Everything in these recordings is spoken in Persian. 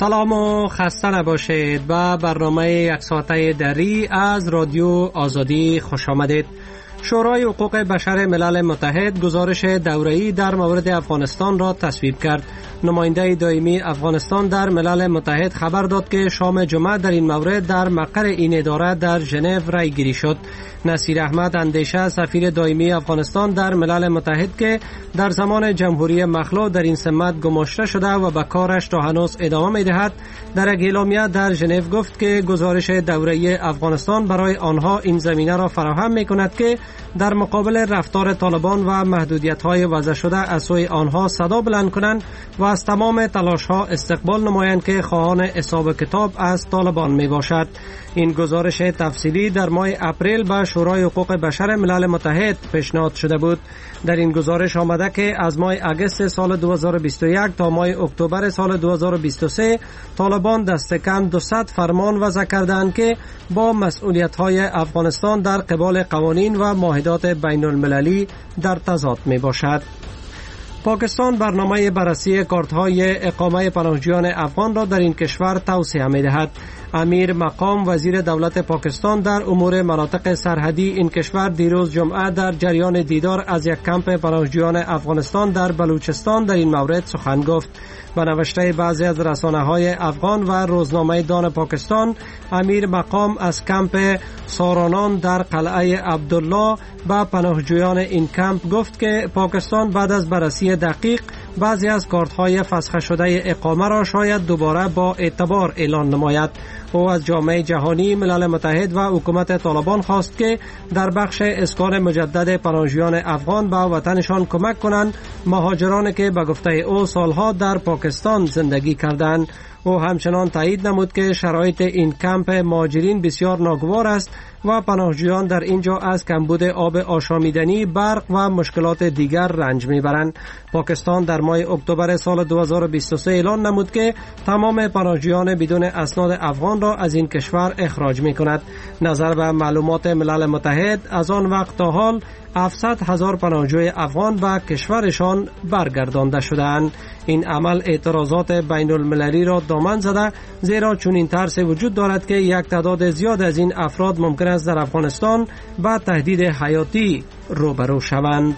سلام و خسته نباشید. و برنامه یک ساعته دری از رادیو آزادی خوش آمدید. شورای حقوق بشر ملل متحد گزارش دوره‌ای در مورد افغانستان را تصویب کرد. نماینده دائمی افغانستان در ملل متحد خبر داد که شام جمعه در این مورد در مقر این اداره در ژنو رای گیری شد. نصیر احمد اندیشه، سفیر دائمی افغانستان در ملل متحد که در زمان جمهوری مخلوع در این سمت گماشته شده و به کارش تا هنوز ادامه می‌دهد، در یک اعلامیه در ژنو گفت که گزارش دوره‌ای افغانستان برای آنها این زمینه را فراهم می‌کند که در مقابل رفتار طالبان و محدودیت‌های وضع شده از سوی آنها صدا بلند کنند و از تمام تلاش‌ها استقبال نمایند که خواهان حساب کتاب از طالبان میباشد. این گزارش تفصیلی در ماه اپریل به شورای حقوق بشر ملل متحد پیشنهاد شده بود. در این گزارش آمده که از ماه اگست سال 2021 تا ماه اکتبر سال 2023 طالبان دست کم 200 فرمان وضع کردند که با مسئولیت‌های افغانستان در قبال قوانین و معاهدات بین المللی در تضاد می باشد. پاکستان برنامه بررسی کارت‌های اقامه پناهجویان افغان را در این کشور توسعه می‌دهد. امیر مقام وزیر دولت پاکستان در امور مناطق سرحدی این کشور دیروز جمعه در جریان دیدار از یک کمپ پناهجویان افغانستان در بلوچستان در این مورد سخن گفت. به نوشته بعضی از رسانه‌های افغان و روزنامه دان پاکستان، امیر مقام از کمپ سارانان در قلعه عبدالله به پناهجویان این کمپ گفت که پاکستان بعد از بررسی دقیق بعضی از کارت‌های فسخ شده اقامه را شاید دوباره با اعتبار اعلان نماید. او از جامعه جهانی، ملل متحد و حکومت طالبان خواست که در بخش اسکان مجدد پناهجویان افغان به وطنشان کمک کنند، مهاجرانی که به گفته او سالها در پاکستان زندگی کردند. او همچنان تایید نمود که شرایط این کمپ مهاجرین بسیار ناگوار است و پناهجویان در اینجا از کمبود آب آشامیدنی، برق و مشکلات دیگر رنج میبرند. پاکستان در ماه اکتبر سال 2023 اعلان نمود که تمام پناهجویان بدون اسناد افغان را از این کشور اخراج میکند. نظر به معلومات ملل متحد از آن وقت تا حال 700,000 پناهجوی افغان به کشورشان برگردانده شده‌اند. این عمل اعتراضات بین المللی را دامن زده، زیرا چنین ترسی وجود دارد که یک تعداد زیاد از این افراد ممکن است در افغانستان با تهدید حیاتی روبرو شوند.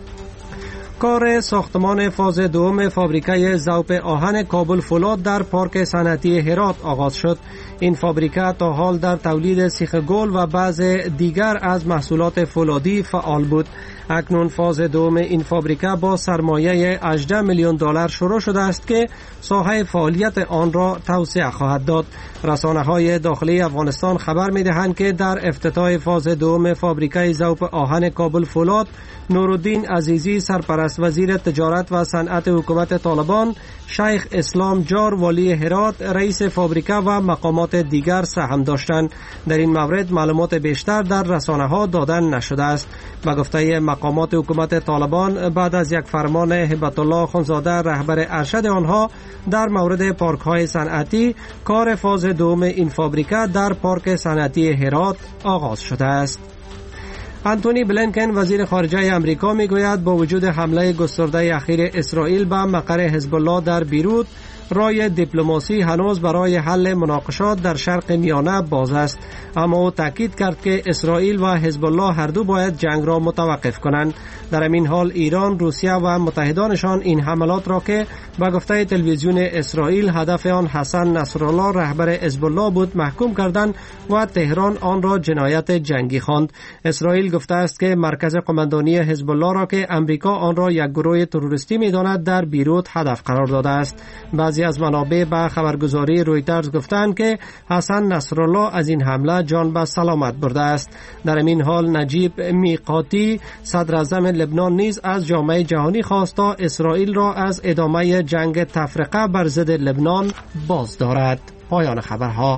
کار ساختمان فاز دوم فابریکه ذوب آهن کابل فولاد در پارک صنعتی هرات آغاز شد. این فابریکه تا حال در تولید سیخ گل و بعض دیگر از محصولات فولادی فعال بود. اکنون فاز دوم این فابریکه با سرمایه 18 میلیون دلار شروع شده است که ساحه فعالیت آن را توسعه خواهد داد. رسانه‌های داخلی افغانستان خبر می‌دهند که در افتتاح فاز دوم فابریکه ذوب آهن کابل فولاد، نورالدین عزیزی سرپرست وزیر تجارت و صنعت حکومت طالبان، شیخ اسلام جار والی هرات رئیس فابریکه و مقامات دیگر سهم داشتند. در این مورد معلومات بیشتر در رسانه‌ها داده نشده است. به گفته مقامات حکومت طالبان، بعد از یک فرمان هبت الله خونزاده رهبر ارشد آنها در مورد پارک‌های صنعتی، کار فاز دوم این فابریکه در پارک صنعتی هرات آغاز شده است. انتونی بلینکن وزیر خارجه امریکا میگوید با وجود حمله گسترده اخیر اسرائیل به مقر حزب الله در بیروت، راه دیپلماسی هنوز برای حل مناقشات در شرق میانه باز است. اما او تاکید کرد که اسرائیل و حزب الله هر دو باید جنگ را متوقف کنند. در این حال ایران، روسیه و متحدانشان این حملات را که به گفته تلویزیون اسرائیل هدف آن حسن نصرالله رهبر حزب الله بود محکوم کردند و تهران آن را جنایت جنگی خواند. اسرائیل گفته است که مرکز قماندانی حزب الله را که امریکا آن را یک گروه تروریستی می‌داند در بیروت هدف قرار داده است. بعضی از منابع به خبرگزاری رویترز گفتند که حسن نصرالله از این حمله جان به سلامت برده است. در این حال نجیب میقاتی صدر اعظم لبنان نیز از جامعه جهانی خواست تا اسرائیل را از ادامه جنگ تفرقه بر ضد لبنان باز دارد. پایان خبرها.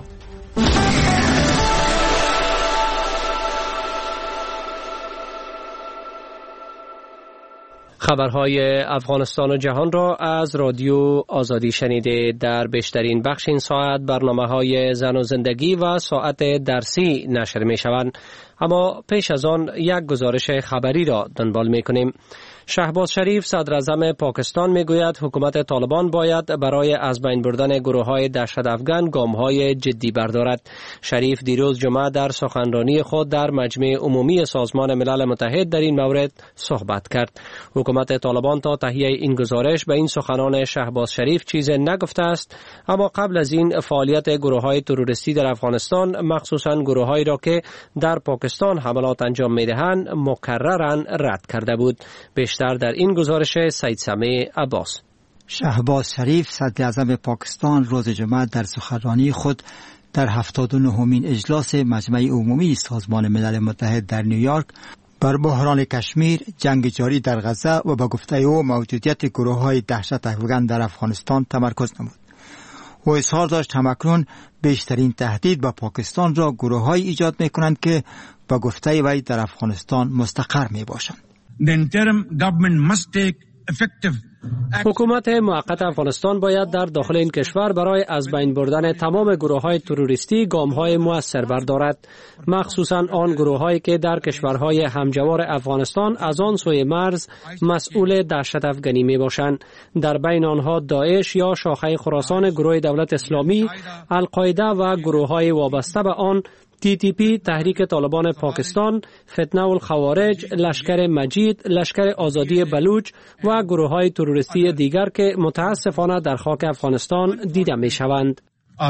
خبرهای افغانستان و جهان را از رادیو آزادی شنیده. در بیشترین بخش این ساعت برنامه‌های زن و زندگی و ساعت درسی نشر می‌شوند، اما پیش از آن یک گزارش خبری را دنبال می‌کنیم. شهباز شریف صدر اعظم پاکستان میگوید حکومت طالبان باید برای از بین بردن گروه‌های دهشت‌افکن گام‌های جدی بردارد. شریف دیروز جمعه در سخنرانی خود در مجمع عمومی سازمان ملل متحد در این مورد صحبت کرد. حکومت طالبان تا تهیه این گزارش به این سخنان شهباز شریف چیزی نگفته است، اما قبل از این فعالیت گروه‌های تروریستی در افغانستان، مخصوصاً گروه‌هایی را که در پاکستان حملات انجام می‌دهند، مکرراً رد کرده بود. بیشتر در این گزارش سید سمیع عباس. شهباز شریف صدر اعظم پاکستان روز جمعه در سخنرانی خود در 79مین اجلاس مجمع عمومی سازمان ملل متحد در نیویورک بر بحران کشمیر، جنگ جاری در غزه و به گفته او موجودیت گروه‌های دهشت افکن در افغانستان تمرکز نمود. او اظهار داشت همکنون بیشترین تهدید به پاکستان را گروه‌هایی ایجاد می‌کنند که به گفته وی در افغانستان مستقر می‌باشند. حکومت موقت افغانستان باید در داخل این کشور برای از بین بردن تمام گروه‌های تروریستی گام‌های مؤثر بردارد، مخصوصاً آن گروه‌هایی که در کشورهای همجوار افغانستان از آن سوی مرز مسئول دهشت افکنی میباشند. در بین آنها داعش یا شاخه خراسان گروه دولت اسلامی، القاعده و گروه‌های وابسته به آن، TTP، تحریک طالبان پاکستان، فتنه الخوارج، لشکر مجید، لشکر آزادی بلوچ و گروه‌های تروریستی دیگر که متاسفانه در خاک افغانستان دیده می‌شوند.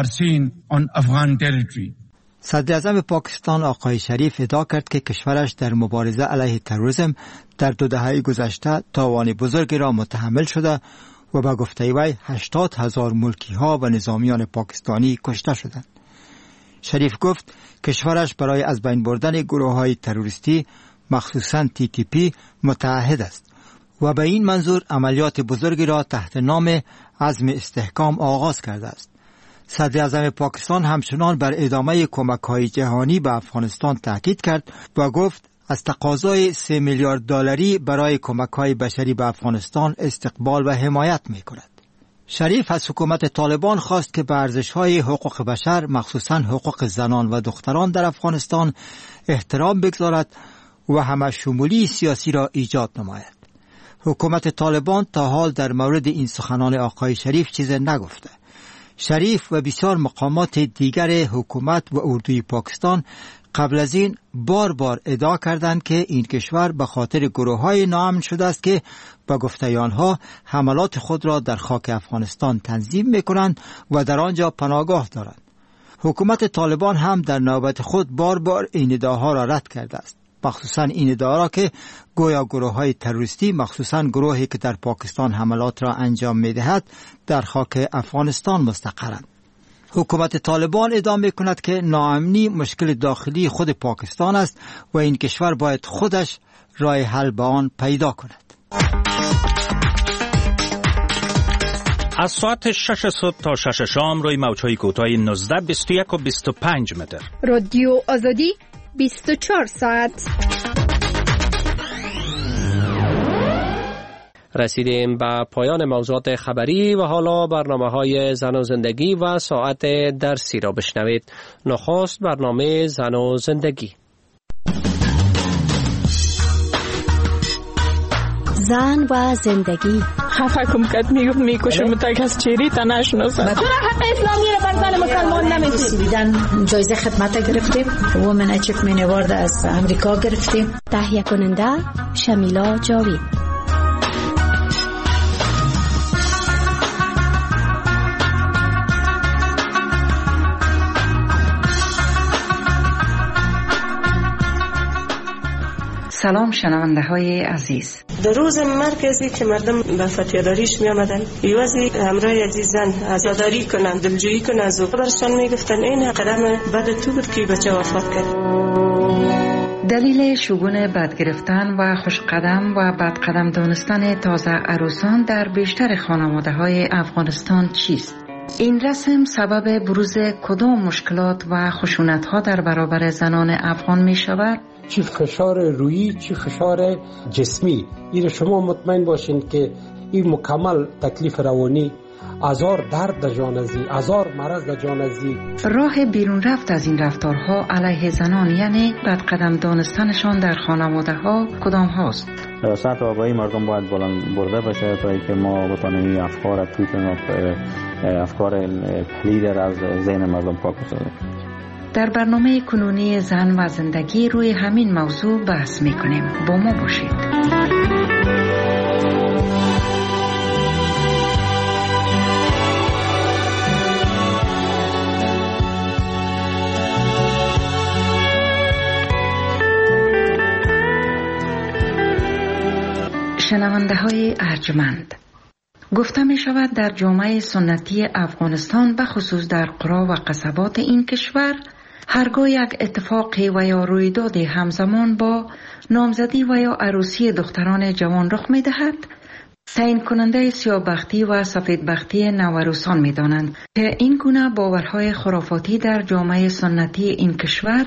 صدر اعظم پاکستان آقای شریف ادعا کرد که کشورش در مبارزه علیه تروریسم در 2 دهه گذشته تاوان بزرگی را متحمل شده و به گفته وی 80,000 ملکی‌ها و نظامیان پاکستانی کشته شدند. شریف گفت کشورش برای از بین بردن گروه‌های تروریستی مخصوصاً TTP متعهد است و به این منظور عملیات بزرگی را تحت نام عزم استحکام آغاز کرده است. صدر اعظم پاکستان همچنان بر ادامه کمک‌های جهانی به افغانستان تاکید کرد و گفت از تقاضای 3 میلیارد دلاری برای کمک‌های بشری به افغانستان استقبال و حمایت می‌کند. شریف از حکومت طالبان خواست که به ارزش‌های حقوق بشر، مخصوصاً حقوق زنان و دختران در افغانستان احترام بگذارد و همه‌شمولی سیاسی را ایجاد نماید. حکومت طالبان تا حال در مورد این سخنان آقای شریف چیزی نگفته. شریف و بسیار مقامات دیگر حکومت و اردوی پاکستان قبل از این بار ادعا کردند که این کشور به خاطر گروه‌های ناامن شده است که با گفته آنها حملات خود را در خاک افغانستان تنظیم می‌کنند و در آنجا پناهگاه دارند. حکومت طالبان هم در نوبت خود بار این ادعاها را رد کرده است، مخصوصاً این ادعا را که گویا گروه‌های تروریستی، مخصوصاً گروهی که در پاکستان حملات را انجام می‌دهد، در خاک افغانستان مستقرند. حکومت طالبان ادعا می‌کند که ناامنی مشکل داخلی خود پاکستان است و این کشور باید خودش راه حل به آن پیدا کند. از ساعت 6 صبح تا 6 شام روی موج‌های کوتاه 19، 21 و 25 متر. رادیو آزادی 24 ساعت. رسیدیم به پایان موضوعات خبری و حالا برنامه‌های زن و زندگی و ساعت درسی را بشنوید. نخست برنامه زن و زندگی. زن و زندگی. خفه کم کت میکشم تا کس چیری تا نشناسد. چرا حق اسلامی را بر زن مسلمان نمیدید؟ جایزه خدمت گرفتیم. وومن اچیومنت اوارد از امریکا گرفتیم. تهیه کننده شمیلا جاوید. سلام شنونده های عزیز. در روز مرکزی که مردم به فتیاداریش می آمدن، یوازی همراه عزیزان عزاداری کنند، دلجویی کنند از او، برشان می گفتن این قدم بد تو بود که بچه وفات کرد. دلیل شگون بد گرفتن و خوش قدم و بد قدم دانستن تازه عروسان در بیشتر خانواده های افغانستان چیست؟ این رسم سبب بروز کدام مشکلات و خشونت‌ها در برابر زنان افغان می شود؟ چی فشار روحی، چی فشار جسمی. این شما مطمئن باشین که این مکمل تکلیف روانی، هزار درد در جان ازی، هزار مرض در جان ازی. راه بیرون رفت از این رفتارها علیه زنان یعنی بعد قدم دانستنشان در خانواده ها کدام هاست؟ سطح آگاهی مردم باید بلند برده باشه تا اینکه ما بتونیم این افکار توی افکار پلید از ذهن مردم پاک بسازیم. در برنامه کنونی زن و زندگی روی همین موضوع بحث میکنیم. با ما باشید. شنونده های ارجمند، گفته می شود در جامعه سنتی افغانستان به خصوص در قرا و قصبات این کشور هرگاه یک اتفاقی و یا رویداد همزمان با نامزدی و یا عروسی دختران جوان رخ می دهد، تعیین کننده سیاه‌بختی و سفیدبختی نوعروسان می دانند که این گونه باورهای خرافاتی در جامعه سنتی این کشور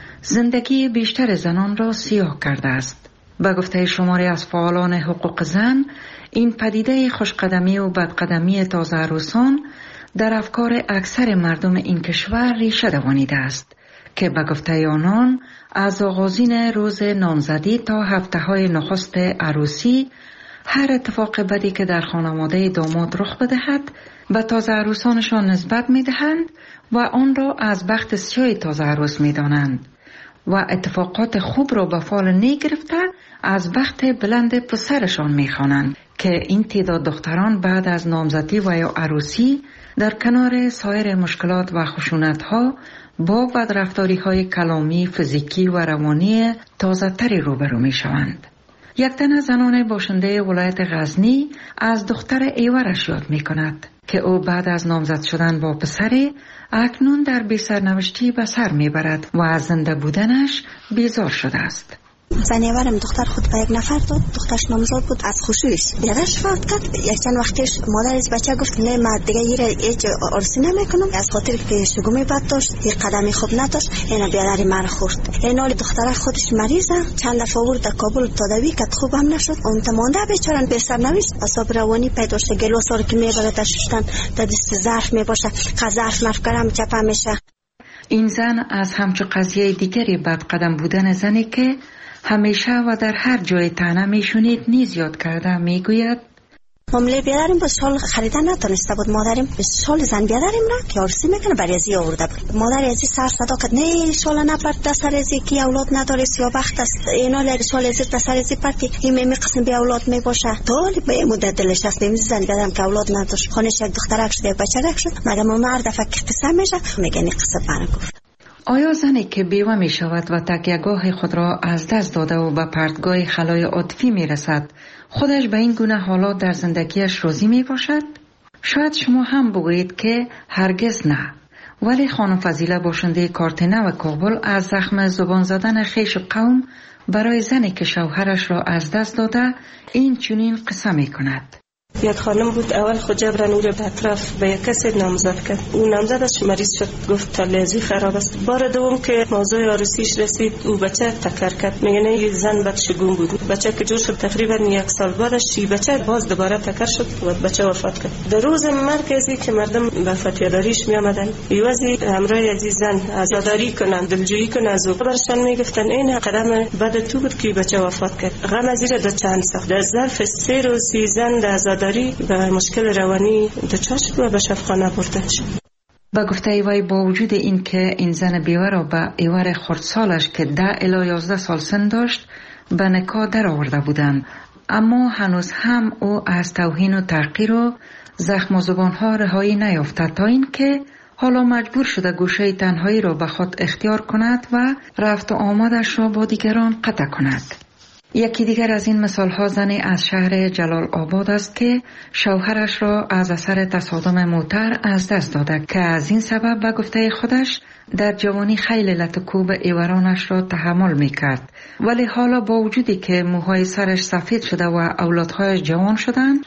زندگی بیشتر زنان را سیاه کرده است. به گفته شماری از فعالان حقوق زن، این پدیده خوشقدمی و بدقدمی تازه عروسان در افکار اکثر مردم این کشور ریشه دوانیده است که به گفته آنان از آغازین روز نامزدی تا هفته‌های نخست عروسی هر اتفاق بدی که در خانواده داماد رخ بدهد به تازه عروسانشان نسبت می‌دهند و آن را از بخت سیاه تازه عروس می‌دانند و اتفاقات خوب را به فال نگرفته از بخت بلند پسرشان می‌خوانند که این تعداد دختران بعد از نامزدی و یا عروسی در کنار سایر مشکلات و خشونت‌ها با بدرفتاری‌های کلامی، فیزیکی و روانی تازه‌تری روبرو می‌شوند. یک تن زنان باشنده ولایت غزنی از دختر ایورش یاد می‌کند که او بعد از نامزد شدن با پسری اکنون در بی‌سرنوشتی به سر می‌برد و از زنده بودنش بیزار شده است. زنیورم دختر خود به یک نفر داد، دخترش نامزد بود، از خوشویش بیادرش فوت کرد. یک چند وقتش مادرش بچه گفت نه من دیگه هیچ عرسی نمیکنم از خاطر که شگومی بد داشت، یک قدمی خوب نداشت، اینا بیادری مرا خورد. اینا دختر خودش مریضه، چند دفعه ورد در کابل تداوی کرد، خوبم نشد. اون تمانده بیچاره به سرنوشت اعصاب روانی پیدا شد. گلوسار که میبره در شستن در دست ظرف میباشه، ظرف مفکرم چپه میشه. این زن از همچو قضیه دیگری بد قدم بودن زنی که همیشه و در هر جای طعنه میشونید نیز یاد کرده میگوید معامله بیادریم با سال خریدن نتونسته بود. مادریم به سال زن بیادریم را که عرسی میکنه برای ازی آورده بود. مادر ازی سر صدا کرد نه سال نپرد دستر ازی که اولاد نداره سیا بخت است، اینا لر سال ازی دستر ازی پرتی این قسم به اولاد میباشه. طالی به مدت دلش است به زن بیادرم که اولاد نداشت، خانش یک دخترک شد یک بچه‌ک شد. مادام مرد فکر قصه میشه میگه این قصه برا گفت. آیا زنی که بیوه می شود و تکیه‌گاه خود را از دست داده و به پرتگاه خلای عاطفی می رسد خودش به این گونه حالات در زندگیش راضی می باشد؟ شاید شما هم بگویید که هرگز نه، ولی خانم فضیله باشنده کارتنه و کابل از زخم زبان زدن خیش قوم برای زنی که شوهرش را از دست داده این چنین قصه می کند. یک خانم بود اول خود جبران او را به اطراف به یک کسی نامزد کرد. اون نامزدش مریض شد، گفت تلویزی خراب است. بار دوم که موضوع عروسیش رسید او بچه تکر کرد. میگه نه یه زن بد شگون بود. بچه که جور شد تقریبا یک سال بعدش بچه باز دوباره تکر شد و بچه وفات کرد. در روز مرکزی که مردم به فتیاداریش می آمدن یوازی همراه عزیز زن عزاداری کنن، دلجویی کنن، از او برشان میگفتن این قدم بد تو بود که بچه وفات کرد. غم از این دو چند ساخت. در ظرف 3 روز زن عزاداری به مشکل روانی دچار شد و به شفاخانه برده شد. با گفته وی با وجود این که این زن بیوه را به ایوار خردسالش که 10 الی 11 سال سن داشت به نکاح در آورده بودند، اما هنوز هم او از توهین و تحقیر و زخم و زبانها رهایی نیافته تا این که حالا مجبور شده گوشه تنهایی را به خود اختیار کند و رفت و آمدش را با دیگران قطع کند. یکی دیگر از این مثال‌ها زنی از شهر جلال آباد است که شوهرش را از اثر تصادم موتر از دست داده که از این سبب به گفته خودش در جوانی خیلی لطکوب ایورانش را تحمل می‌کرد، ولی حالا با وجودی که موهای سرش سفید شده و اولادهایش جوان شدند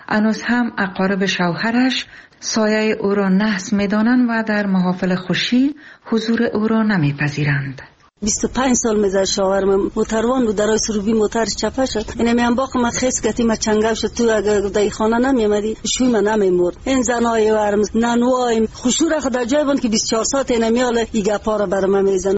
هنوز هم اقارب شوهرش سایه او را نحس می‌دانند و در محافل خوشی حضور او را نمی‌پذیرند. 25 سال میزد شوهرم موتروان بود، در سروبی موتر چپه شد. اینم میام باق ما خیس کتی ما چنگاو شد. تو اگر دای خانه نمیامدی شوی من نمیمرد. این زنای ورم نانوایم خوشوره خدا جای بود که 24 ساعت اینمیاله ایگا پارا برام میزنه.